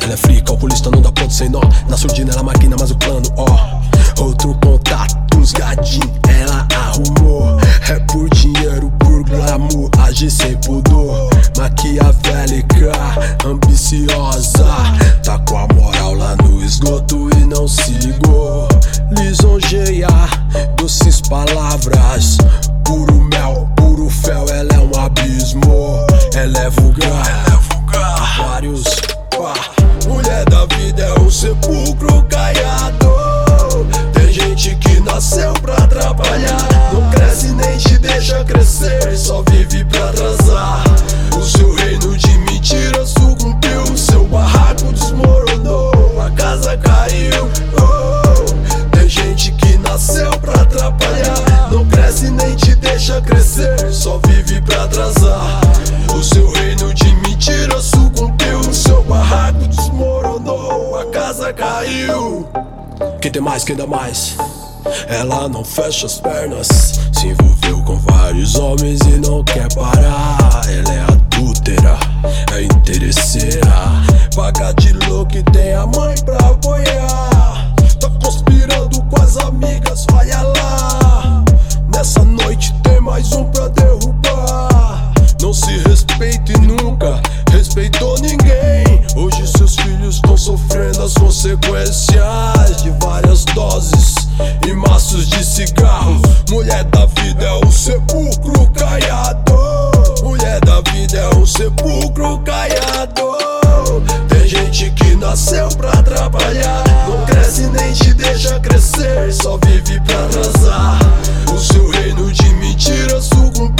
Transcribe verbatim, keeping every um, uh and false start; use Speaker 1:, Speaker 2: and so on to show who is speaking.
Speaker 1: Ela é fria, calculista, não dá ponto sem nó. Na surdina ela maquina mais o plano, ó. Outro contato, uns gadinhos ela arrumou. É por dinheiro, por glamour, age sem pudor. Maquiavélica, ambiciosa, tá com a moral lá no esgoto e não se ligou. Lisonjeia, doces palavras, puro mel, puro fel, ela é um abismo. Ela é vulgar, ela é vulgar. Vários pá. Mulher da vida é um sepulcro caiado. Tem gente que nasceu pra atrapalhar, não cresce nem te deixa crescer, só vive pra atrasar. O seu reino de mentira sucumbiu, o seu barraco desmoronou, a casa caiu. Oh, tem gente que nasceu pra atrapalhar, não cresce nem te deixa crescer, só vive pra atrasar. O seu reino de mentira sucumbiu, o seu barraco desmoronou, a casa caiu. Quem tem mais, quem dá mais? Ela não fecha as pernas, se envolveu com vários homens e não quer parar. Ela é adúltera, é interesseira, paga de louco e tem a mãe pra apoiar. Tá conspirando com as amigas, olha lá. Nessa noite tem mais um pra derrubar. Não se respeita e nunca respeitou ninguém. Hoje seus filhos estão sofrendo as consequências de várias doses e maços de cigarro. Mulher da vida é um sepulcro caiado. Mulher da vida é um sepulcro caiado. Tem gente que nasceu pra atrapalhar, não cresce nem te deixa crescer, só vive pra atrasar. O seu reino de mentira sucumbiu,